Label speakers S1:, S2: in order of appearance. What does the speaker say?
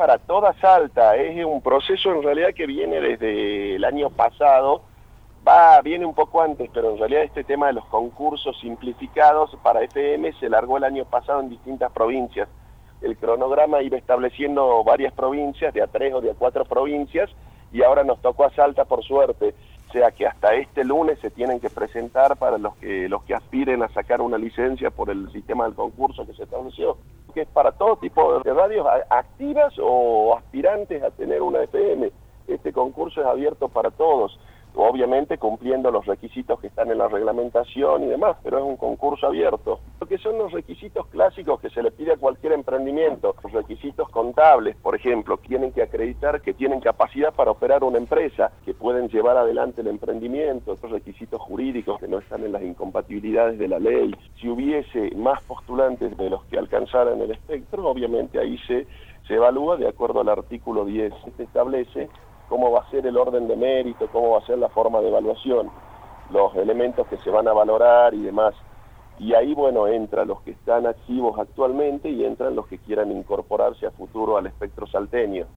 S1: para toda Salta, es un proceso en realidad que viene desde el año pasado, viene un poco antes, pero en realidad este tema de los concursos simplificados para FM se largó el año pasado en distintas provincias. El cronograma iba estableciendo varias provincias, de a 3 o de a 4 provincias, y ahora nos tocó a Salta por suerte. O sea que hasta este lunes se tienen que presentar para los que aspiren a sacar una licencia por el sistema del concurso que se estableció, que es para todo tipo de radios activas o aspirantes a tener una FM. Este concurso es abierto para todos, obviamente cumpliendo los requisitos que están en la reglamentación y demás, pero es un concurso abierto. Lo que son los requisitos clásicos que se le pide a cualquier emprendimiento, los requisitos contables, por ejemplo, tienen que acreditar que tienen capacidad para operar una empresa, que pueden llevar adelante el emprendimiento, estos requisitos jurídicos que no están en las incompatibilidades de la ley. Si hubiese más postulantes de los que alcanzaran el espectro, obviamente ahí se evalúa de acuerdo al artículo 10. Se establece cómo va a ser el orden de mérito, cómo va a ser la forma de evaluación, los elementos que se van a valorar y demás. Y ahí, bueno, entran los que están activos actualmente y entran los que quieran incorporarse a futuro al espectro salteño.